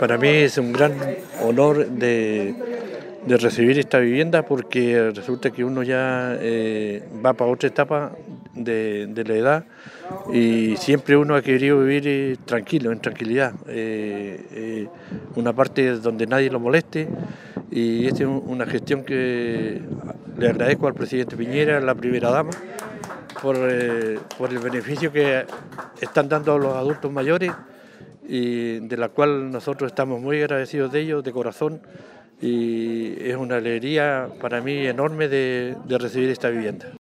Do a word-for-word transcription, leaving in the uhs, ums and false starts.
Para mí es un gran honor de, de recibir esta vivienda porque resulta que uno ya eh, va para otra etapa de, de la edad y siempre uno ha querido vivir eh, tranquilo, en tranquilidad, eh, eh, una parte donde nadie lo moleste, y esta es una gestión que le agradezco al presidente Piñera, a la primera dama, por, eh, por el beneficio que están dando a los adultos mayores, y de la cual nosotros estamos muy agradecidos de ellos, de corazón, y es una alegría para mí enorme de, de recibir esta vivienda.